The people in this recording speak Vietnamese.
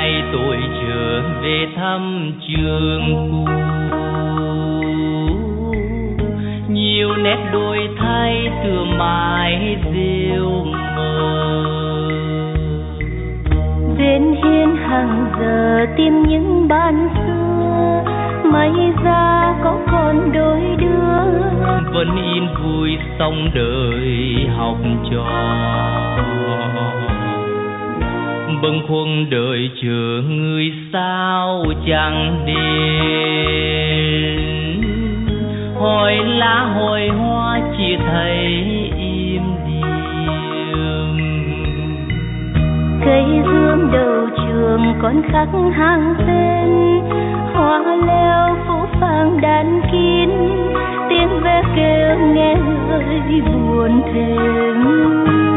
ngày tôi trở về thăm trường cũ, nhiều nét đổi thay tựa mái rêu mờ. Bên hiên hàng giờ tìm những bạn xưa, may ra có còn đôi đứa vẫn in vui sống đời học trò. Bâng khuâng đợi chờ người sao chẳng đến, hỏi lá hỏi hoa chỉ thấy im điềm. Cây gươm đầu trường còn khắc hàng tên, hoa leo phố phàng đan kín, tiếng ve kêu nghe hơi buồn thêm.